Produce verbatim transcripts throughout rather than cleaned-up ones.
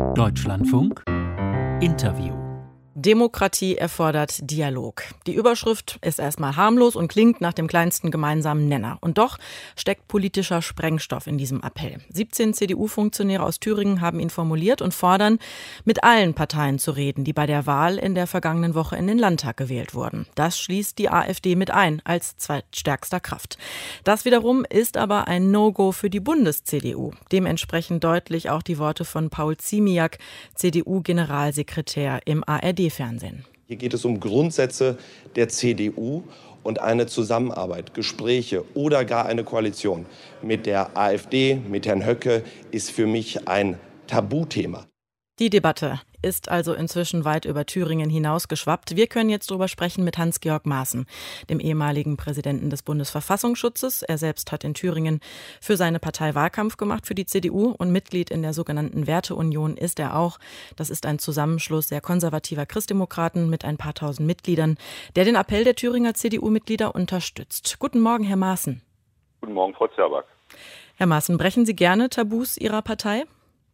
Deutschlandfunk Interview. Demokratie erfordert Dialog. Die Überschrift ist erstmal harmlos und klingt nach dem kleinsten gemeinsamen Nenner. Und doch steckt politischer Sprengstoff in diesem Appell. siebzehn C D U-Funktionäre aus Thüringen haben ihn formuliert und fordern, mit allen Parteien zu reden, die bei der Wahl in der vergangenen Woche in den Landtag gewählt wurden. Das schließt die AfD mit ein, als zweitstärkster Kraft. Das wiederum ist aber ein No-Go für die Bundes-C D U. Dementsprechend deutlich auch die Worte von Paul Ziemiak, C D U-Generalsekretär im A R D-Fernsehen. Hier geht es um Grundsätze der C D U und eine Zusammenarbeit, Gespräche oder gar eine Koalition mit der AfD, mit Herrn Höcke, ist für mich ein Tabuthema. Die Debatte ist also inzwischen weit über Thüringen hinausgeschwappt. Wir können jetzt darüber sprechen mit Hans-Georg Maaßen, dem ehemaligen Präsidenten des Bundesverfassungsschutzes. Er selbst hat in Thüringen für seine Partei Wahlkampf gemacht, für die C D U, und Mitglied in der sogenannten Werteunion ist er auch. Das ist ein Zusammenschluss sehr konservativer Christdemokraten mit ein paar tausend Mitgliedern, der den Appell der Thüringer C D U-Mitglieder unterstützt. Guten Morgen, Herr Maaßen. Guten Morgen, Frau Zerback. Herr Maaßen, brechen Sie gerne Tabus Ihrer Partei?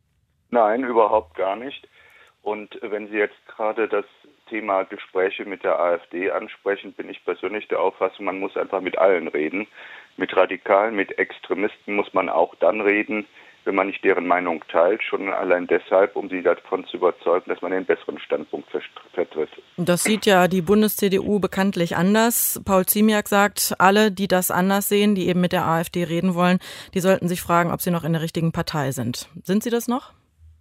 Nein, überhaupt gar nicht. Und wenn Sie jetzt gerade das Thema Gespräche mit der AfD ansprechen, bin ich persönlich der Auffassung, man muss einfach mit allen reden. Mit Radikalen, mit Extremisten muss man auch dann reden, wenn man nicht deren Meinung teilt. Schon allein deshalb, um sie davon zu überzeugen, dass man den besseren Standpunkt vertritt. Das sieht ja die Bundes-C D U bekanntlich anders. Paul Ziemiak sagt, alle, die das anders sehen, die eben mit der AfD reden wollen, die sollten sich fragen, ob sie noch in der richtigen Partei sind. Sind Sie das noch?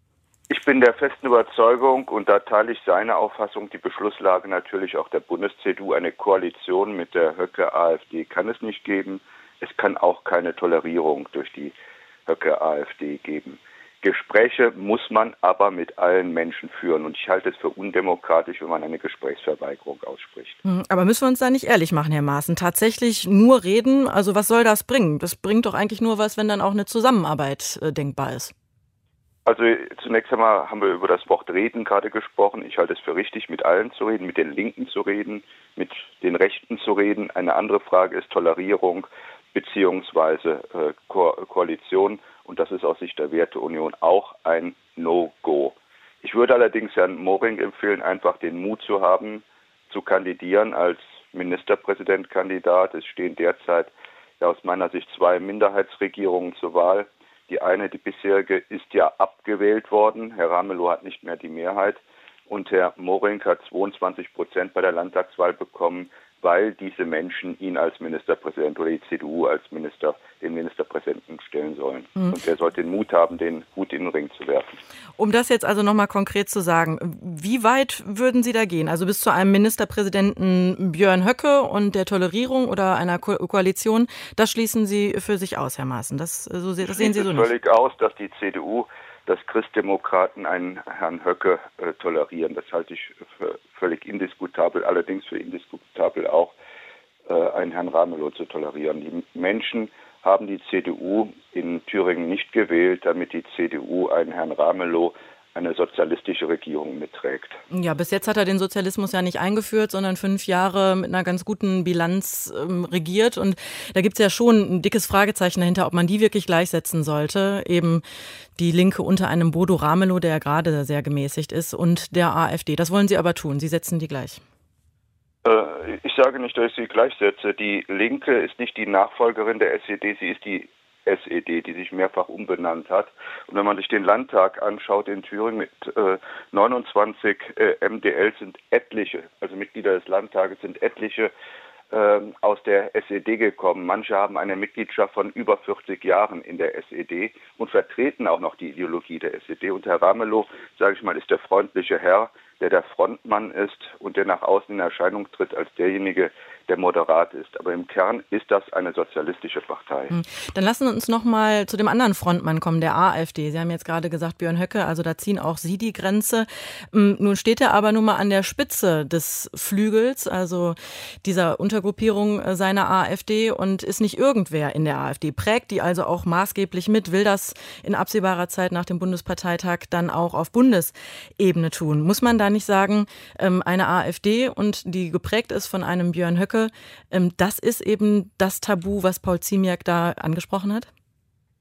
Ich bin der festen Überzeugung, und da teile ich seine Auffassung, die Beschlusslage natürlich auch der Bundes-C D U, eine Koalition mit der Höcke-AfD kann es nicht geben. Es kann auch keine Tolerierung durch die Höcke-AfD geben. Gespräche muss man aber mit allen Menschen führen, und ich halte es für undemokratisch, wenn man eine Gesprächsverweigerung ausspricht. Aber müssen wir uns da nicht ehrlich machen, Herr Maaßen? Tatsächlich nur reden, also was soll das bringen? Das bringt doch eigentlich nur was, wenn dann auch eine Zusammenarbeit äh, denkbar ist. Also zunächst einmal haben wir über das Wort Reden gerade gesprochen. Ich halte es für richtig, mit allen zu reden, mit den Linken zu reden, mit den Rechten zu reden. Eine andere Frage ist Tolerierung beziehungsweise äh, Ko- Koalition. Und das ist aus Sicht der Werteunion auch ein No-Go. Ich würde allerdings Herrn Moring empfehlen, einfach den Mut zu haben, zu kandidieren als Ministerpräsidentkandidat. Es stehen derzeit ja aus meiner Sicht zwei Minderheitsregierungen zur Wahl. Die eine, die bisherige, ist ja abgewählt worden. Herr Ramelow hat nicht mehr die Mehrheit. Und Herr Moring hat zweiundzwanzig Prozent bei der Landtagswahl bekommen, weil diese Menschen ihn als Ministerpräsident oder die C D U als Minister, den Ministerpräsidenten stellen sollen. Mhm. Und er sollte den Mut haben, den Hut in den Ring zu werfen. Um das jetzt also nochmal konkret zu sagen, wie weit würden Sie da gehen? Also bis zu einem Ministerpräsidenten Björn Höcke und der Tolerierung oder einer Ko- Koalition, das schließen Sie für sich aus, Herr Maaßen. Das, so, das sehen Sie so nicht. Völlig aus, dass die C D U, dass Christdemokraten einen Herrn Höcke äh, tolerieren. Das halte ich für völlig indiskutabel, allerdings für indiskutabel auch, äh, einen Herrn Ramelow zu tolerieren. Die Menschen haben die C D U in Thüringen nicht gewählt, damit die C D U einen Herrn Ramelow, eine sozialistische Regierung mitträgt. Ja, bis jetzt hat er den Sozialismus ja nicht eingeführt, sondern fünf Jahre mit einer ganz guten Bilanz ähm, regiert. Und da gibt es ja schon ein dickes Fragezeichen dahinter, ob man die wirklich gleichsetzen sollte. Eben die Linke unter einem Bodo Ramelow, der ja gerade sehr gemäßigt ist, und der AfD. Das wollen Sie aber tun. Sie setzen die gleich. Äh, ich sage nicht, dass ich sie gleichsetze. Die Linke ist nicht die Nachfolgerin der S E D, sie ist die S E D, die sich mehrfach umbenannt hat. Und wenn man sich den Landtag anschaut in Thüringen mit äh, neunundzwanzig äh, M D L sind etliche, also Mitglieder des Landtages sind etliche äh, aus der S E D gekommen. Manche haben eine Mitgliedschaft von über vierzig Jahren in der S E D und vertreten auch noch die Ideologie der S E D. Und Herr Ramelow, sage ich mal, ist der freundliche Herr, der der Frontmann ist und der nach außen in Erscheinung tritt als derjenige, der moderat ist. Aber im Kern ist das eine sozialistische Partei. Dann lassen Sie uns noch mal zu dem anderen Frontmann kommen, der AfD. Sie haben jetzt gerade gesagt, Björn Höcke, also da ziehen auch Sie die Grenze. Nun steht er aber nun mal an der Spitze des Flügels, also dieser Untergruppierung seiner AfD, und ist nicht irgendwer in der AfD. Prägt die also auch maßgeblich mit, will das in absehbarer Zeit nach dem Bundesparteitag dann auch auf Bundesebene tun. Muss man da nicht sagen, eine AfD, und die geprägt ist von einem Björn Höcke, das ist eben das Tabu, was Paul Ziemiak da angesprochen hat?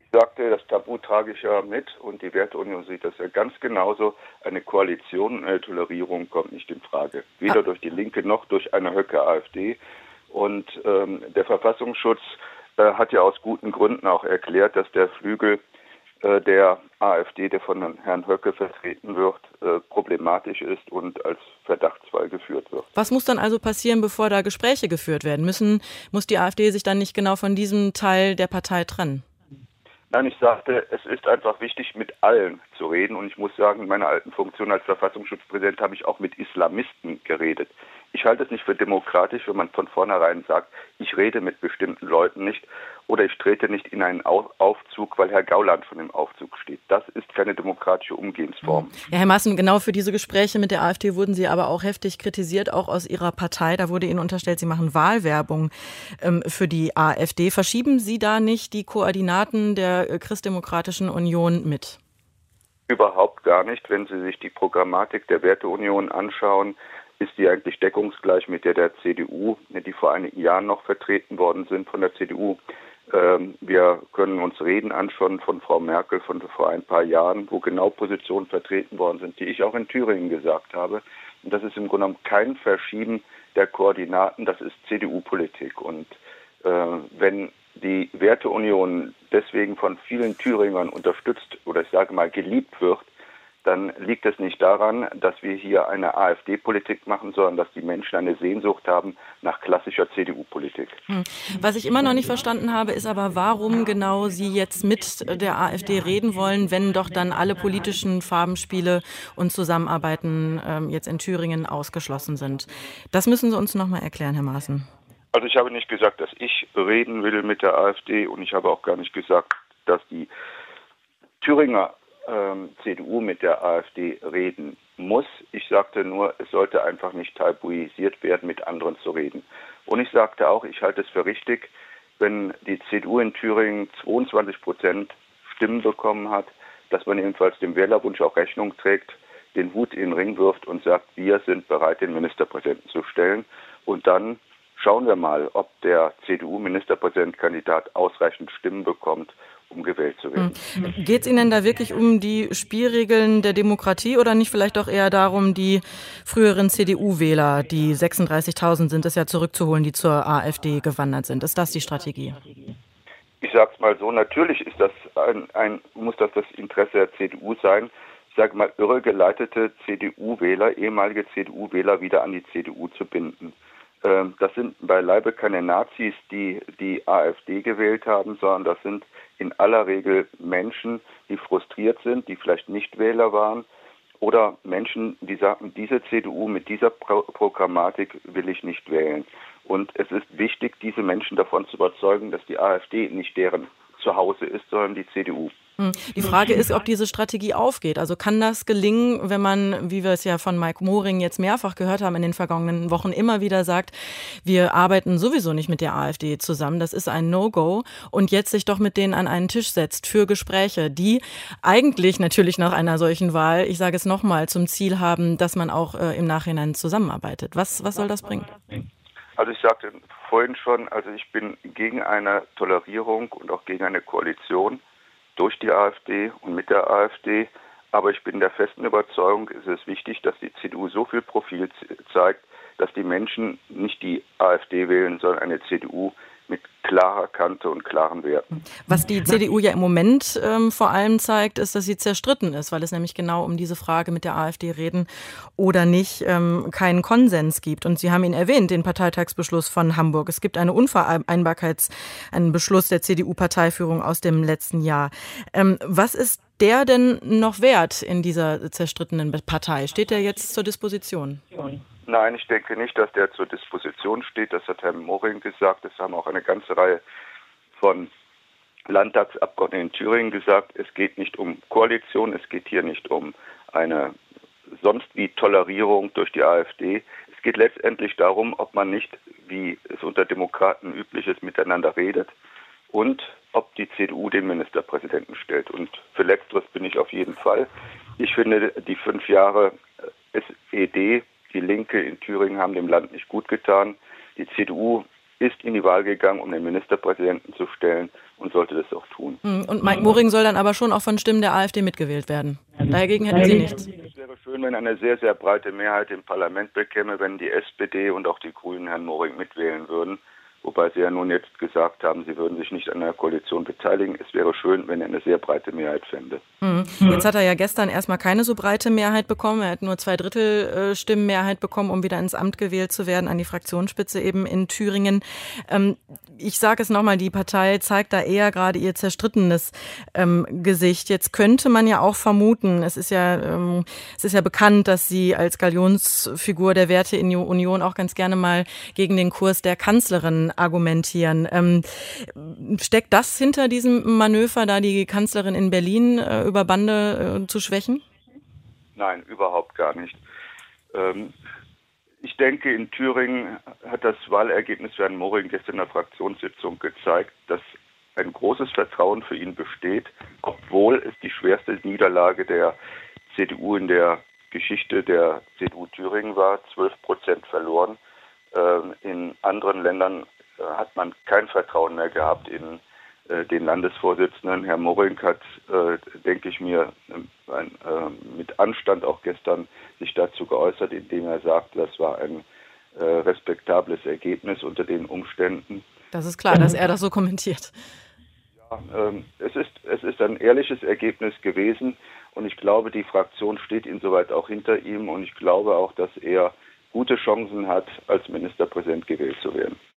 Ich sagte, das Tabu trage ich ja mit und die Werteunion sieht das ja ganz genauso. Eine Koalition, eine Tolerierung kommt nicht in Frage. Weder durch die Linke noch durch eine Höcke-AfD. Und ähm, der Verfassungsschutz äh, hat ja aus guten Gründen auch erklärt, dass der Flügel äh, der AfD, der von Herrn Höcke vertreten wird, äh, problematisch ist und als Verdachtsfall geführt wird. Was muss dann also passieren, bevor da Gespräche geführt werden? Müssen, muss die AfD sich dann nicht genau von diesem Teil der Partei trennen? Nein, ich sagte, es ist einfach wichtig, mit allen zu reden. Und ich muss sagen, in meiner alten Funktion als Verfassungsschutzpräsident habe ich auch mit Islamisten geredet. Ich halte es nicht für demokratisch, wenn man von vornherein sagt, ich rede mit bestimmten Leuten nicht oder ich trete nicht in einen Aufzug, weil Herr Gauland von dem Aufzug steht. Das ist keine demokratische Umgehensform. Ja, Herr Maaßen, genau für diese Gespräche mit der AfD wurden Sie aber auch heftig kritisiert, auch aus Ihrer Partei. Da wurde Ihnen unterstellt, Sie machen Wahlwerbung ähm, für die AfD. Verschieben Sie da nicht die Koordinaten der Christdemokratischen Union mit? Überhaupt gar nicht. Wenn Sie sich die Programmatik der Werteunion anschauen, ist die eigentlich deckungsgleich mit der der C D U, die vor einigen Jahren noch vertreten worden sind von der C D U. Ähm, wir können uns Reden anschauen von Frau Merkel von vor ein paar Jahren, wo genau Positionen vertreten worden sind, die ich auch in Thüringen gesagt habe. Und das ist im Grunde genommen kein Verschieben der Koordinaten, das ist C D U-Politik. Und äh, wenn die Werteunion deswegen von vielen Thüringern unterstützt oder ich sage mal geliebt wird, dann liegt es nicht daran, dass wir hier eine AfD-Politik machen, sondern dass die Menschen eine Sehnsucht haben nach klassischer C D U-Politik. Was ich immer noch nicht verstanden habe, ist aber, warum genau Sie jetzt mit der AfD reden wollen, wenn doch dann alle politischen Farbenspiele und Zusammenarbeiten ähm, jetzt in Thüringen ausgeschlossen sind. Das müssen Sie uns noch mal erklären, Herr Maaßen. Also ich habe nicht gesagt, dass ich reden will mit der AfD und ich habe auch gar nicht gesagt, dass die Thüringer ähm, C D U mit der AfD reden muss. Ich sagte nur, es sollte einfach nicht tabuisiert werden, mit anderen zu reden. Und ich sagte auch, ich halte es für richtig, wenn die C D U in Thüringen zweiundzwanzig Prozent Stimmen bekommen hat, dass man ebenfalls dem Wählerwunsch auch Rechnung trägt, den Hut in den Ring wirft und sagt, wir sind bereit, den Ministerpräsidenten zu stellen. Und dann schauen wir mal, ob der C D U-Ministerpräsidentkandidat ausreichend Stimmen bekommt, um gewählt zu werden. Geht es Ihnen da wirklich um die Spielregeln der Demokratie oder nicht vielleicht auch eher darum, die früheren C D U-Wähler, die sechsunddreißigtausend sind es ja, zurückzuholen, die zur AfD gewandert sind? Ist das die Strategie? Ich sage es mal so, natürlich ist das ein, ein, muss das das Interesse der C D U sein, ich sage mal, irregeleitete C D U-Wähler, ehemalige C D U-Wähler wieder an die C D U zu binden. Das sind beileibe keine Nazis, die die AfD gewählt haben, sondern das sind in aller Regel Menschen, die frustriert sind, die vielleicht nicht Wähler waren oder Menschen, die sagen, diese C D U mit dieser Pro- Programmatik will ich nicht wählen. Und es ist wichtig, diese Menschen davon zu überzeugen, dass die AfD nicht deren Zuhause ist, sondern die C D U. Die Frage ist, ob diese Strategie aufgeht. Also kann das gelingen, wenn man, wie wir es ja von Mike Moring jetzt mehrfach gehört haben in den vergangenen Wochen, immer wieder sagt, wir arbeiten sowieso nicht mit der AfD zusammen, das ist ein No-Go, und jetzt sich doch mit denen an einen Tisch setzt für Gespräche, die eigentlich natürlich nach einer solchen Wahl, ich sage es nochmal, zum Ziel haben, dass man auch äh, im Nachhinein zusammenarbeitet. Was, was soll das bringen? Also ich sagte vorhin schon, also ich bin gegen eine Tolerierung und auch gegen eine Koalition durch die AfD und mit der AfD. Aber ich bin der festen Überzeugung, es ist wichtig, dass die C D U so viel Profil zeigt, dass die Menschen nicht die AfD wählen, sondern eine C D U mit klarer Kante und klaren Werten. Was die C D U ja im Moment ähm, vor allem zeigt, ist, dass sie zerstritten ist, weil es nämlich genau um diese Frage mit der AfD reden oder nicht ähm, keinen Konsens gibt. Und Sie haben ihn erwähnt, den Parteitagsbeschluss von Hamburg. Es gibt eine Unvereinbarkeits-, einen Beschluss der C D U-Parteiführung aus dem letzten Jahr. Ähm, was ist der denn noch wert in dieser zerstrittenen Partei? Steht der jetzt zur Disposition? Nein, ich denke nicht, dass der zur Disposition steht. Das hat Herr Moring gesagt. Das haben auch eine ganze Reihe von Landtagsabgeordneten in Thüringen gesagt. Es geht nicht um Koalition, es geht hier nicht um eine sonst wie Tolerierung durch die AfD. Es geht letztendlich darum, ob man nicht, wie es unter Demokraten üblich ist, miteinander redet und ob die C D U den Ministerpräsidenten stellt. Und für Letzteres bin ich auf jeden Fall. Ich finde, die fünf Jahre S E D, die Linke in Thüringen, haben dem Land nicht gut getan. Die C D U ist in die Wahl gegangen, um den Ministerpräsidenten zu stellen und sollte das auch tun. Und Mike Moring soll dann aber schon auch von Stimmen der AfD mitgewählt werden. Dagegen hätten Sie nichts. Es wäre schön, wenn eine sehr, sehr breite Mehrheit im Parlament bekäme, wenn die S P D und auch die Grünen Herrn Moring mitwählen würden. Wobei Sie ja nun jetzt gesagt haben, Sie würden sich nicht an der Koalition beteiligen. Es wäre schön, wenn er eine sehr breite Mehrheit fände. Mhm. Jetzt hat er ja gestern erstmal keine so breite Mehrheit bekommen. Er hat nur zwei Drittel äh, Stimmenmehrheit bekommen, um wieder ins Amt gewählt zu werden, an die Fraktionsspitze eben in Thüringen. Ähm, ich sage es nochmal, die Partei zeigt da eher gerade ihr zerstrittenes ähm, Gesicht. Jetzt könnte man ja auch vermuten, es ist ja, ähm, es ist ja bekannt, dass Sie als Galionsfigur der Werteunion auch ganz gerne mal gegen den Kurs der Kanzlerin argumentieren. Ähm, steckt das hinter diesem Manöver, da die Kanzlerin in Berlin äh, über Bande äh, zu schwächen? Nein, überhaupt gar nicht. Ähm, ich denke, in Thüringen hat das Wahlergebnis für Herrn Moring gestern in der Fraktionssitzung gezeigt, dass ein großes Vertrauen für ihn besteht, obwohl es die schwerste Niederlage der C D U in der Geschichte der C D U Thüringen war, zwölf Prozent verloren. Ähm, in anderen Ländern hat man kein Vertrauen mehr gehabt in äh, den Landesvorsitzenden. Herr Moring hat, äh, denke ich mir, äh, ein, äh, mit Anstand auch gestern sich dazu geäußert, indem er sagt, das war ein äh, respektables Ergebnis unter den Umständen. Das ist klar, dass er das so kommentiert. Ja, ähm, es ist, es ist ein ehrliches Ergebnis gewesen und ich glaube, die Fraktion steht insoweit auch hinter ihm und ich glaube auch, dass er gute Chancen hat, als Ministerpräsident gewählt zu werden.